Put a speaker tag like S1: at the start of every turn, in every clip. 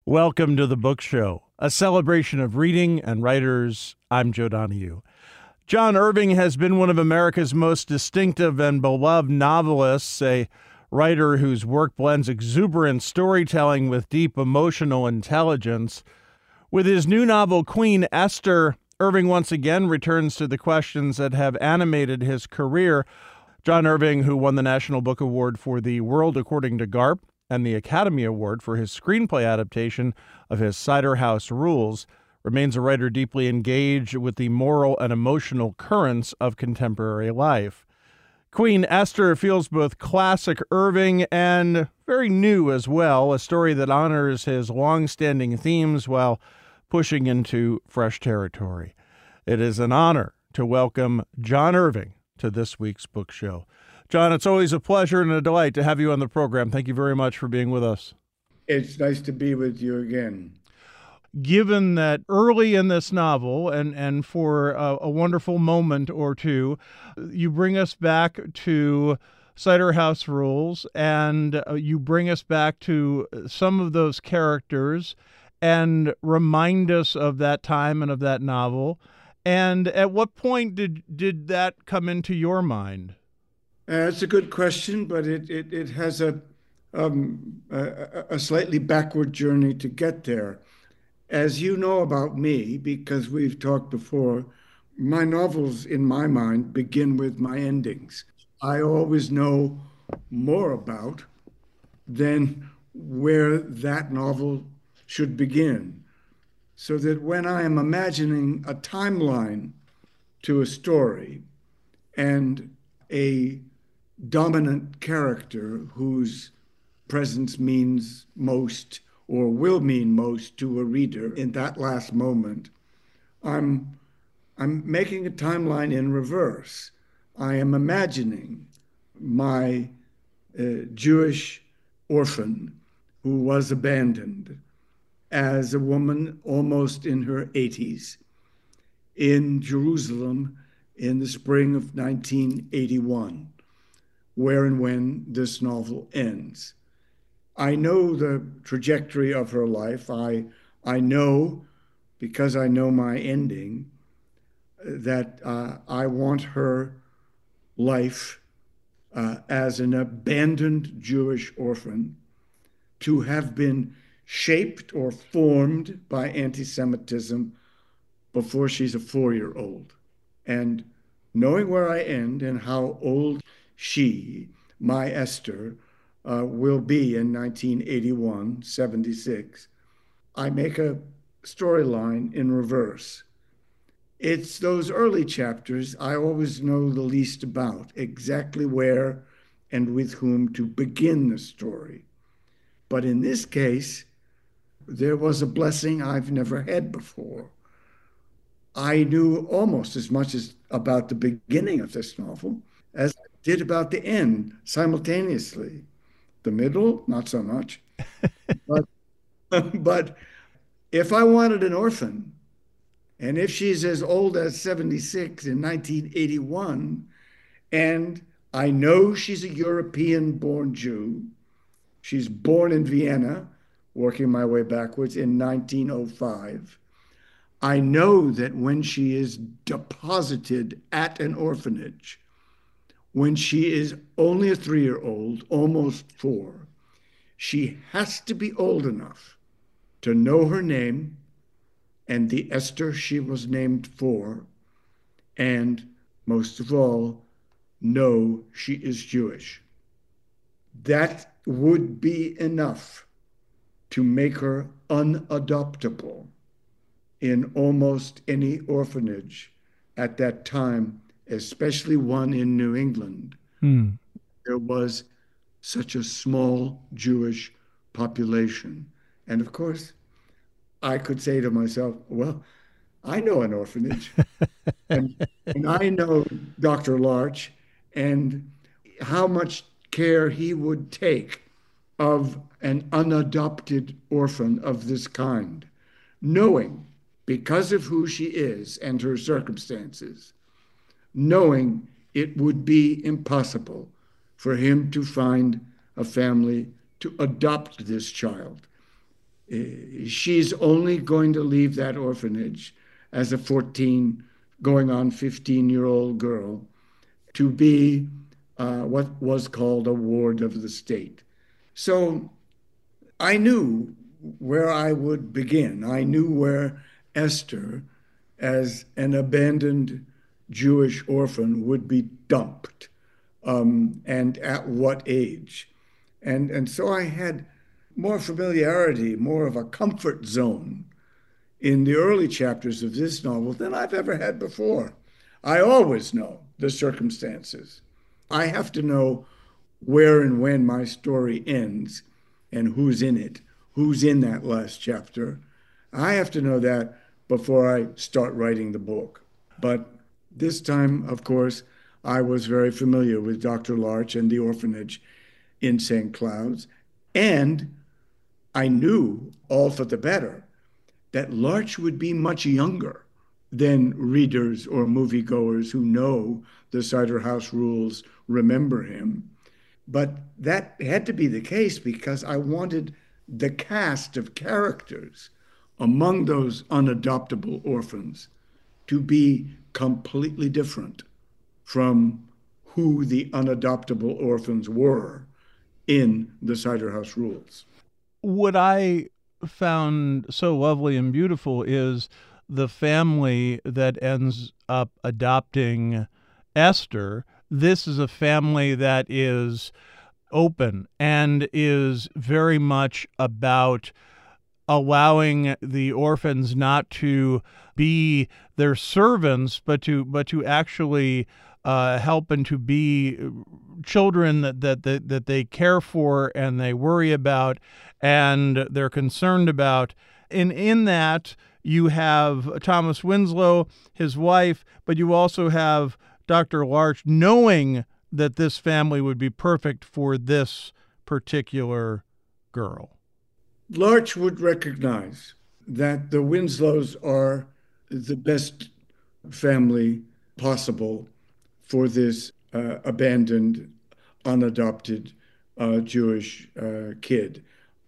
S1: Welcome to the Book Show, a celebration of reading and writers. I'm Joe Donahue. John Irving has been one of America's most distinctive and beloved novelists, a writer whose work blends exuberant storytelling with deep emotional intelligence. With his new novel, Queen Esther, Irving once again returns to the questions that have animated his career. John Irving, who won the National Book Award for The World According to Garp and the Academy Award for his screenplay adaptation of his Cider House Rules, remains a writer deeply engaged with the moral and emotional currents of contemporary life. Queen Esther feels both classic Irving and very new as well, a story that honors his long-standing themes while pushing into fresh territory. It is an honor to welcome John Irving to this week's book show. John, it's always a pleasure and a delight to have you on the program. Thank you very much for being with us.
S2: It's nice to be with you again.
S1: Given that early in this novel, and for a wonderful moment or two, you bring us back to Cider House Rules, and you bring us back to some of those characters and remind us of that time and of that novel. And at what point did that come into your mind?
S2: It's a good question, but it has a slightly backward journey to get there. As you know about me, because we've talked before, my novels, in my mind, begin with my endings. I always know more about than where that novel should begin. So that when I am imagining a timeline to a story and a dominant character whose presence means most or will mean most to a reader in that last moment, I'm making a timeline in reverse. I am imagining my Jewish orphan who was abandoned as a woman almost in her 80s in Jerusalem in the spring of 1981, where and when this novel ends. I know the trajectory of her life. I know, because I know my ending, that I want her life as an abandoned Jewish orphan to have been shaped or formed by anti-Semitism before she's a 4-year-old. And knowing where I end and how old she, my Esther, will be in 1981, 76, I make a storyline in reverse. It's those early chapters I always know the least about, exactly where and with whom to begin the story. But in this case, there was a blessing I've never had before. I knew almost as much as about the beginning of this novel as I did about the end simultaneously. The middle, not so much. But, but if I wanted an orphan, and if she's as old as 76 in 1981, and I know she's a European-born Jew, she's born in Vienna, working my way backwards, in 1905. I know that when she is deposited at an orphanage, when she is only a 3-year-old, almost 4, she has to be old enough to know her name and the Esther she was named for, and most of all, know she is Jewish. That would be enough to make her unadoptable in almost any orphanage at that time, especially one in New England. There was such a small Jewish population. And of course, I could say to myself, well, I know an orphanage, and I know Dr. Larch and how much care he would take of an unadopted orphan of this kind, knowing, because of who she is and her circumstances, knowing it would be impossible for him to find a family to adopt this child. She's only going to leave that orphanage as a 14, going on 15-year-old girl to be what was called a ward of the state. So I knew where I would begin. I knew where Esther, as an abandoned Jewish orphan, would be dumped, and at what age. And so I had more familiarity, more of a comfort zone in the early chapters of this novel than I've ever had before. I always know the circumstances. I have to know where and when my story ends and who's in it, who's in that last chapter. I have to know that before I start writing the book. But this time, of course, I was very familiar with Dr. Larch and the orphanage in St. Cloud's. And I knew, all for the better, that Larch would be much younger than readers or moviegoers who know the Cider House rules remember him. But that had to be the case because I wanted the cast of characters among those unadoptable orphans to be completely different from who the unadoptable orphans were in the Cider House rules.
S1: What I found so lovely and beautiful is the family that ends up adopting Esther. This is a family that is open and is very much about allowing the orphans not to be their servants, but to actually help and to be children that they care for and they worry about and they're concerned about. And in that, you have Thomas Winslow, his wife, but you also have Dr. Larch knowing that this family would be perfect for this particular girl.
S2: Larch would recognize that the Winslows are the best family possible for this abandoned, unadopted Jewish kid.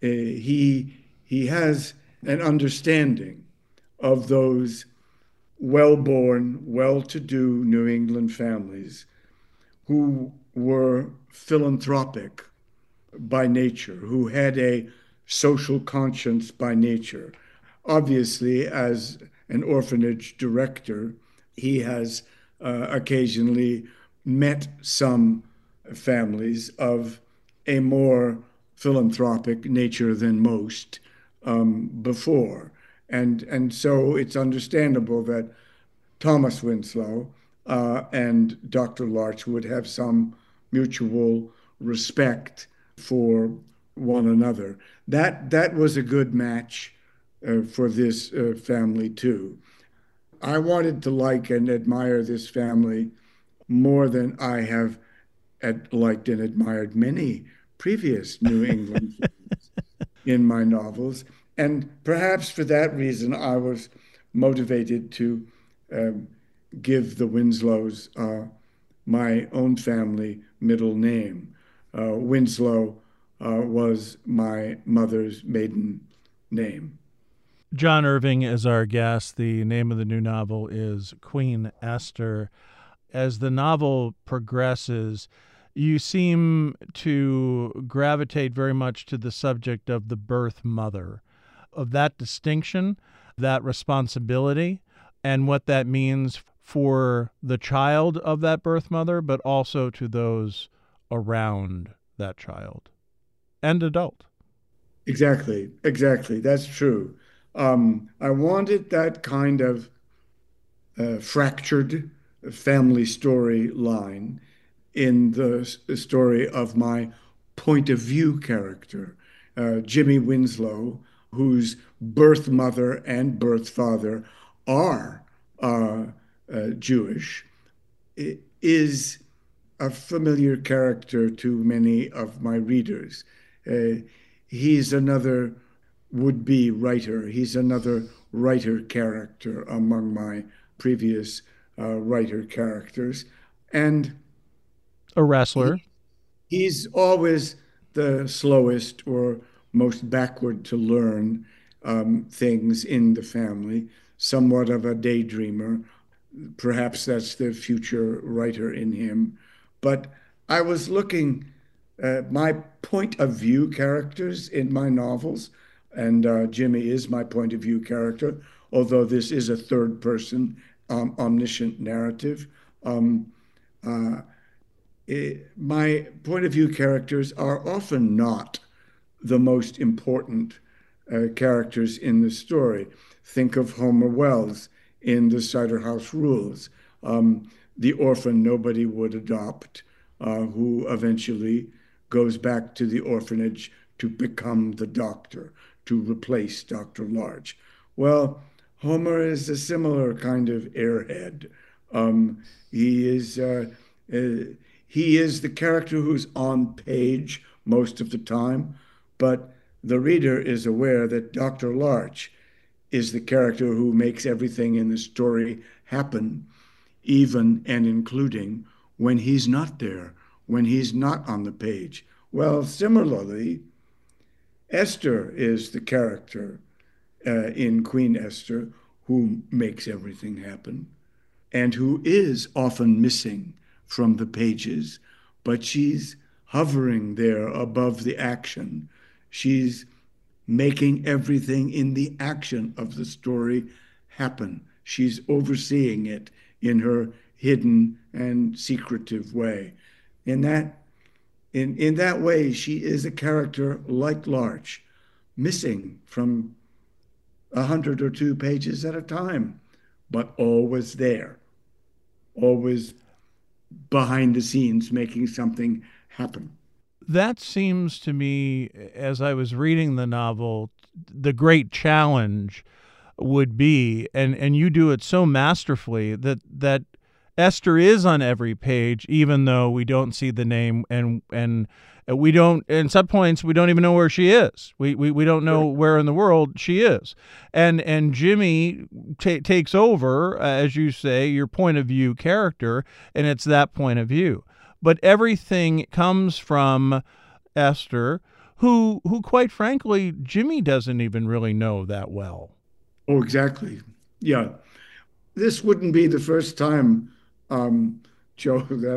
S2: He has an understanding of those well-born, well-to-do New England families who were philanthropic by nature, who had a social conscience by nature. Obviously, as an orphanage director, he has occasionally met some families of a more philanthropic nature than most before. And so it's understandable that Thomas Winslow and Dr. Larch would have some mutual respect for one another. That was a good match for this family too. I wanted to like and admire this family more than I have liked and admired many previous New England in my novels. And perhaps for that reason, I was motivated to um, give the Winslows my own family middle name. Winslow was my mother's maiden name.
S1: John Irving is our guest. The name of the new novel is Queen Esther. As the novel progresses, you seem to gravitate very much to the subject of the birth mother, of that distinction, that responsibility, and what that means for the child of that birth mother, but also to those around that child and adult.
S2: Exactly, exactly. That's true. I wanted that kind of fractured family storyline in the story of my point of view character, Jimmy Winslow, whose birth mother and birth father are Jewish, is a familiar character to many of my readers. Uh, he's another would-be writer. He's another writer character among my previous writer characters. And
S1: A wrestler.
S2: he, he's always the slowest or most backward to learn things in the family, somewhat of a daydreamer. Perhaps that's the future writer in him. But I was looking at my point of view characters in my novels, and Jimmy is my point of view character, although this is a third person omniscient narrative. Um, uh, my point of view characters are often not the most important characters in the story. Think of Homer Wells in The Cider House Rules, the orphan nobody would adopt, who eventually goes back to the orphanage to become the doctor, to replace Dr. Large. Well, Homer is a similar kind of airhead. Um, he is uh, he is the character who's on page most of the time, but the reader is aware that Dr. Larch is the character who makes everything in the story happen, even and including when he's not there, when he's not on the page. Well, similarly, Esther is the character in Queen Esther who makes everything happen and who is often missing from the pages, but she's hovering there above the action. She's making everything in the action of the story happen. She's overseeing it in her hidden and secretive way. In that in that way, she is a character like Larch, missing from 100 or 2 pages at a time, but always there, always behind the scenes making something happen.
S1: That seems to me, as I was reading the novel, the great challenge would be, and you do it so masterfully that Esther is on every page, even though we don't see the name, and we don't. In some points, we don't even know where she is. We don't know where in the world she is, and Jimmy takes over, as you say, your point of view character, and it's that point of view. But everything comes from Esther, who quite frankly, Jimmy doesn't even really know that well.
S2: Oh, exactly. Yeah. This wouldn't be the first time, Joe, that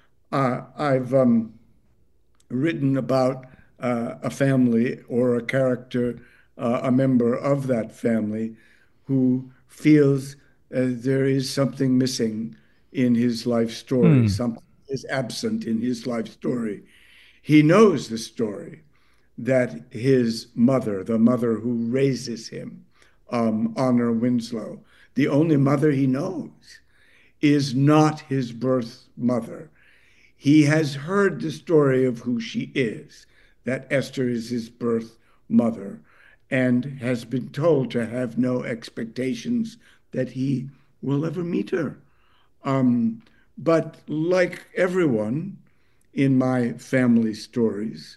S2: I've written about a family or a character, a member of that family, who feels there is something missing in his life story,
S1: Hmm.
S2: something is absent in his life story. He knows the story that his mother, the mother who raises him, Honor Winslow, the only mother he knows, is not his birth mother. He has heard the story of who she is, that Esther is his birth mother, and has been told to have no expectations that he will ever meet her. Um, but like everyone in my family stories,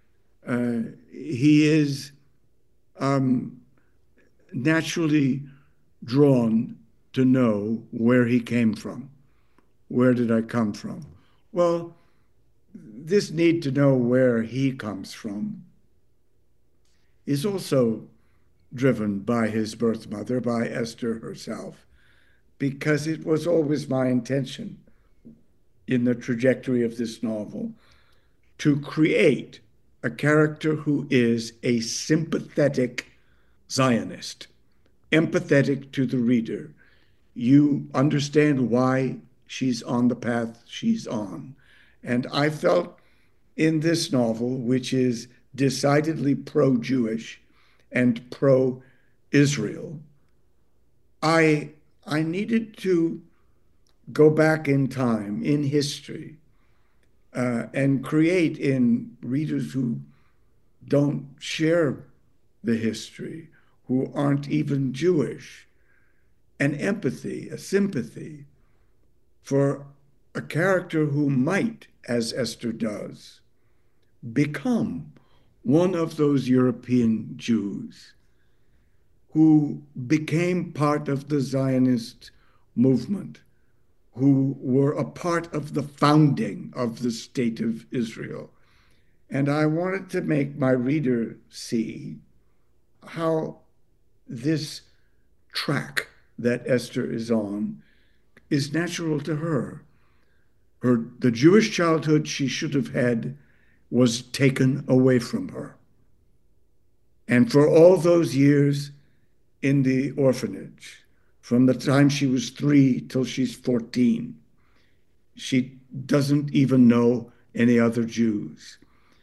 S2: he is um, naturally drawn to know where he came from. Where did I come from? Well, this need to know where he comes from is also driven by his birth mother, by Esther herself, because it was always my intention in the trajectory of this novel to create a character who is a sympathetic Zionist, empathetic to the reader. You understand why she's on the path she's on. And I felt in this novel, which is decidedly pro Jewish and pro Israel, I, I needed to go back in time, in history, and create in readers who don't share the history, who aren't even Jewish, an empathy, a sympathy for a character who might, as Esther does, become one of those European Jews who became part of the Zionist movement, who were a part of the founding of the state of Israel. And I wanted to make my reader see how this track that Esther is on is natural to her. The Jewish childhood she should have had was taken away from her. And for all those years in the orphanage, from the time she was 3 till she's 14, she doesn't even know any other Jews.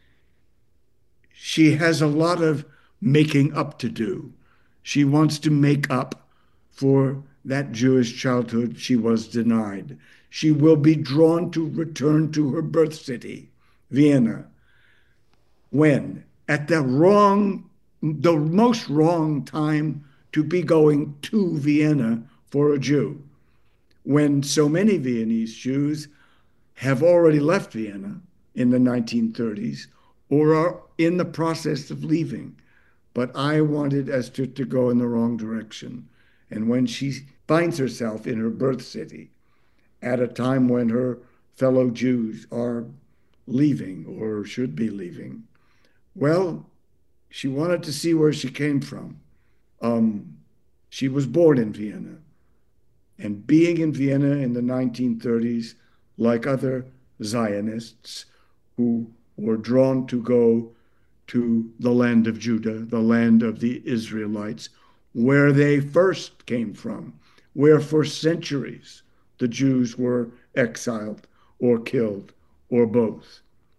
S2: She has a lot of making up to do. She wants to make up for that Jewish childhood she was denied. She will be drawn to return to her birth city, Vienna, when? At the most wrong time to be going to Vienna for a Jew, when so many Viennese Jews have already left Vienna in the 1930s or are in the process of leaving. But I wanted Esther to go in the wrong direction. And when she finds herself in her birth city at a time when her fellow Jews are leaving or should be leaving, well, she wanted to see where she came from. She was born in Vienna. And being in Vienna in the 1930s, like other Zionists who were drawn to go to the land of Judah, the land of the Israelites, where they first came from, where for centuries the Jews were exiled or killed or both.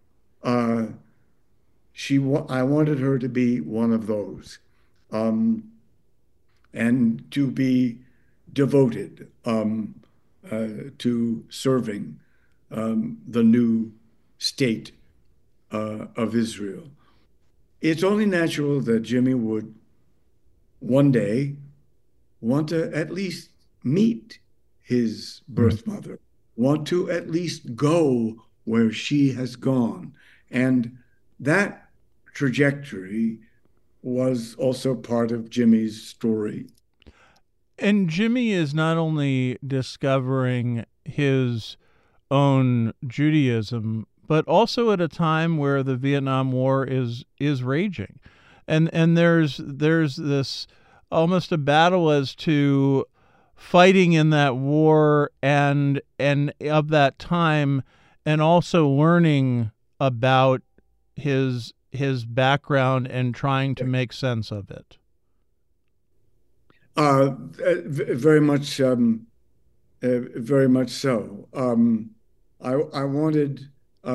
S2: I wanted her to be one of those, and to be devoted to serving the new state of Israel. It's only natural that Jimmy would one day want to at least meet his birth mother, want to at least go where she has gone. And that trajectory was also part of Jimmy's story.
S1: And Jimmy is not only discovering his own Judaism, but also at a time where the Vietnam War is raging. And there's this almost a battle as to fighting in that war and of that time, and also learning about his background and trying to make sense of it.
S2: Very much, very much so. I wanted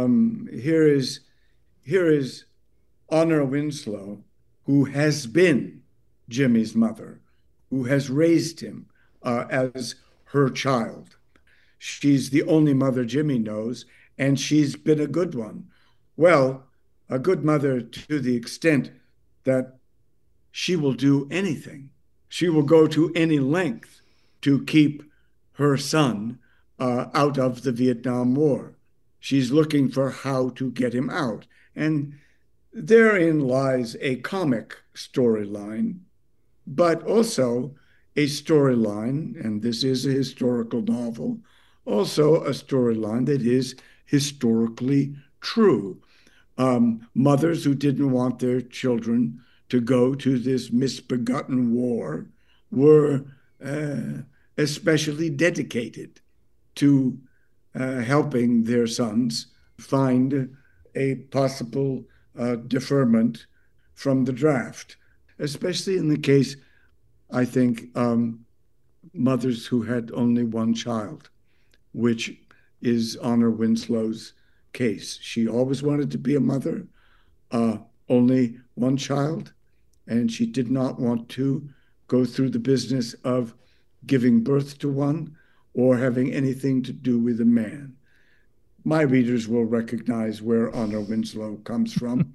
S2: here is Honor Winslow, who has been Jimmy's mother, who has raised him as her child. She's the only mother Jimmy knows, and she's been a good one. Well, a good mother to the extent that she will do anything. She will go to any length to keep her son out of the Vietnam War. She's looking for how to get him out. And therein lies a comic storyline, but also a storyline, and this is a historical novel, also a storyline that is historically true. Mothers who didn't want their children to go to this misbegotten war were especially dedicated to helping their sons find a possible deferment from the draft, especially in the case, I think, mothers who had only one child, which is Honor Winslow's case. She always wanted to be a mother, only one child, and she did not want to go through the business of giving birth to one or having anything to do with a man. My readers will recognize where Honor Winslow comes from.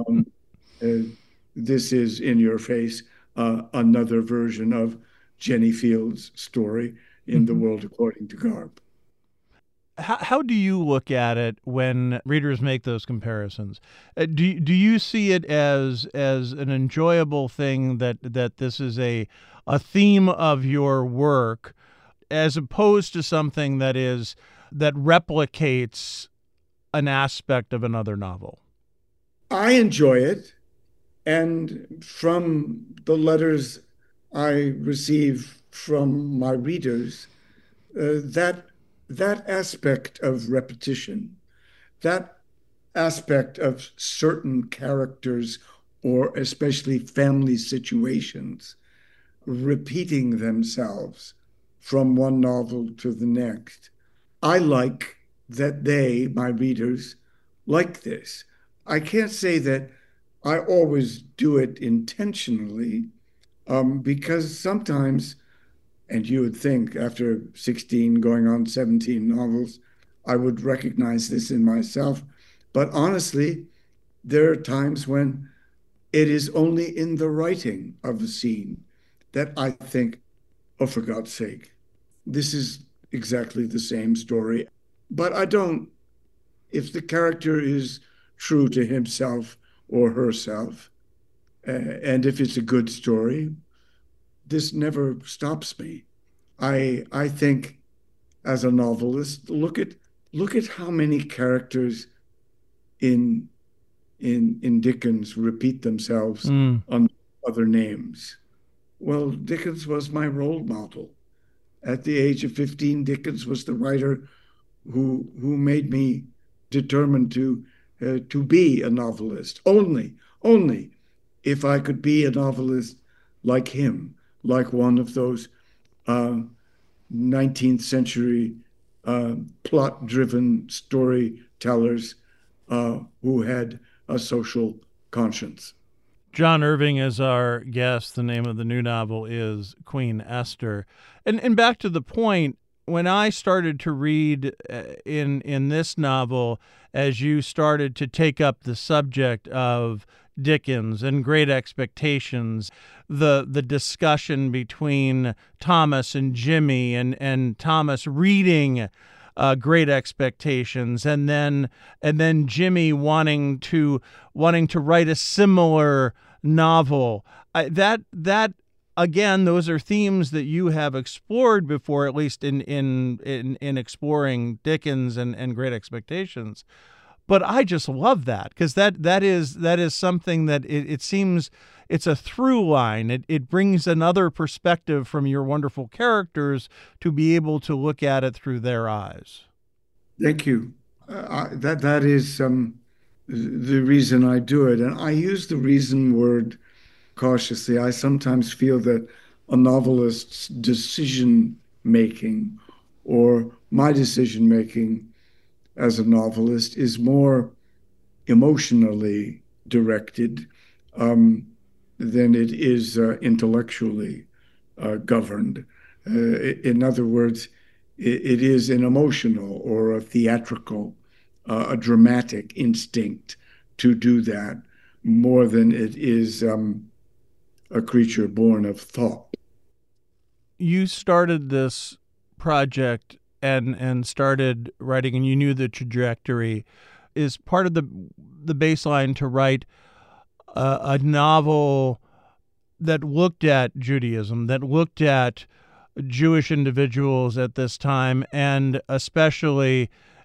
S2: This is in your face, another version of Jenny Field's story in The World According to Garp.
S1: How do you look at it when readers make those comparisons? Do you see it as an enjoyable thing that this is a theme of your work, as opposed to something that replicates an aspect of another novel?
S2: I enjoy it. And from the letters I receive from my readers, that that aspect of repetition, that aspect of certain characters, or especially family situations, repeating themselves from one novel to the next. I like that they, my readers, like this. I can't say that I always do it intentionally, because sometimes, and you would think after 16 going on 17 novels, I would recognize this in myself. But honestly, there are times when it is only in the writing of a scene that I think, oh, for God's sake, this is exactly the same story. But I don't, if the character is true to himself or herself, and if it's a good story, this never stops me. I think as a novelist, look at how many characters in in Dickens repeat themselves
S1: Mm.
S2: on other names. Well, Dickens was my role model. At the age of 15, Dickens was the writer who made me determined to be a novelist. Only if I could be a novelist like him, like one of those uh, 19th century plot-driven storytellers who had a social conscience.
S1: John Irving is our guest. The name of the new novel is Queen Esther. And back to the point, when I started to read in this novel, as you started to take up the subject of Dickens and Great Expectations, the discussion between Thomas and Jimmy, and Thomas reading Great Expectations, and then Jimmy wanting to write a similar novel. That again, those are themes that you have explored before, at least in exploring Dickens and Great Expectations. But I just love that, because that is something that it seems it's a through line. It brings another perspective from your wonderful characters to be able to look at it through their eyes.
S2: Thank you. That is the reason I do it, and I use the reason word cautiously. I sometimes feel that a novelist's decision making, or my decision making as a novelist, is more emotionally directed um, than it is intellectually governed. In other words, it is an emotional or a theatrical, a dramatic instinct to do that more than it is a creature born of thought.
S1: You started this project and started writing, and you knew the trajectory is part of the baseline to write a novel that looked at Judaism, that looked at Jewish individuals at this time, and especially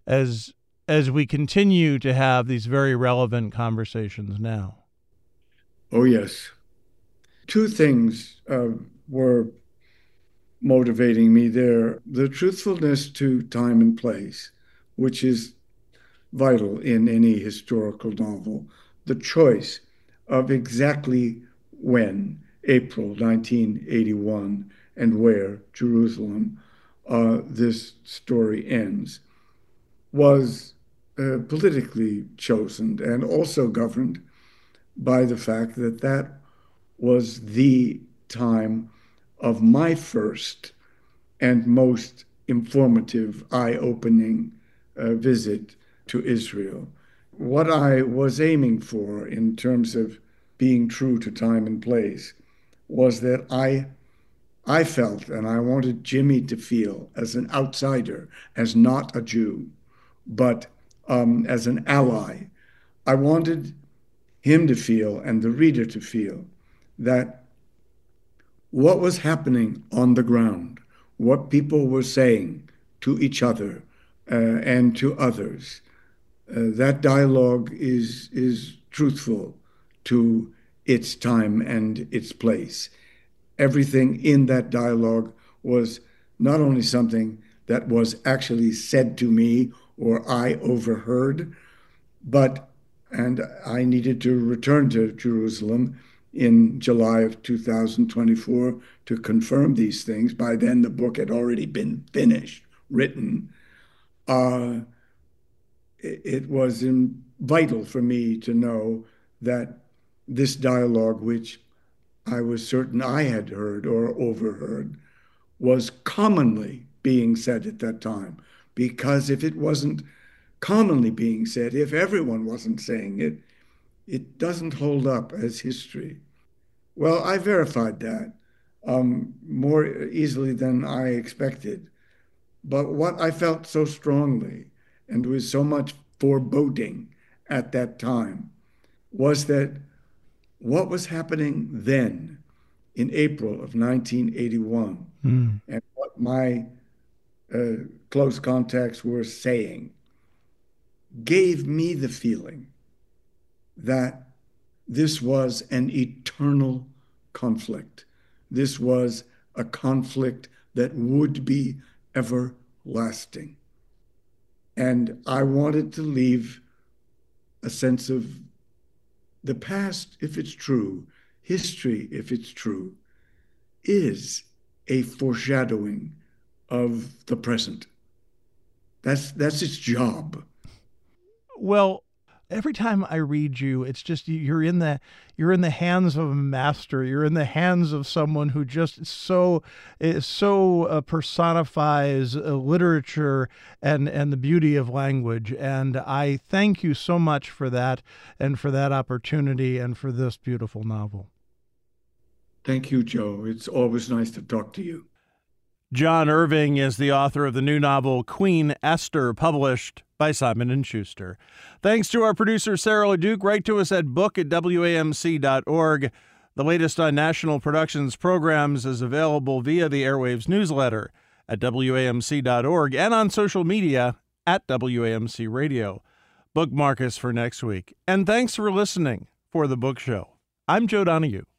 S1: as we continue to have these very relevant conversations now.
S2: Oh, yes. Two things were motivating me there: the truthfulness to time and place, which is vital in any historical novel, the choice of exactly when, April 1981, and where, Jerusalem, this story ends, was politically chosen and also governed by the fact that that was the time of my first and most informative, eye-opening visit to Israel. What I was aiming for in terms of being true to time and place was that I felt, and I wanted Jimmy to feel, as an outsider, as not a Jew, but as an ally. I wanted him to feel, and the reader to feel, that what was happening on the ground, what people were saying to each other and to others, That dialogue is truthful to its time and its place. Everything in that dialogue was not only something that was actually said to me or I overheard, but, and I needed to return to Jerusalem in July of 2024 to confirm these things. By then, the book had already been finished, written. Uh, it was vital for me to know that this dialogue, which I was certain I had heard or overheard, was commonly being said at that time. Because if it wasn't commonly being said, if everyone wasn't saying it, it doesn't hold up as history. Well, I verified that more easily than I expected. But what I felt so strongly and with so much foreboding at that time was that what was happening then in April of 1981 and what my close contacts were saying gave me the feeling that this was an eternal conflict. This was a conflict that would be everlasting. And I wanted to leave a sense of the past, if it's true, history, if it's true, is a foreshadowing of the present. That's its job.
S1: Well, every time I read you, it's just you're in the hands of a master. You're in the hands of someone who just so personifies literature and the beauty of language. And I thank you so much for that, and for that opportunity, and for this beautiful novel.
S2: Thank you, Joe. It's always nice to talk to you.
S1: John Irving is the author of the new novel Queen Esther, published by Simon & Schuster. Thanks to our producer, Sarah LeDuc. Write to us at book@wamc.org. The latest on National Productions programs is available via the Airwaves newsletter at wamc.org and on social media at WAMC Radio. Bookmark us for next week. And thanks for listening for The Book Show. I'm Joe Donahue.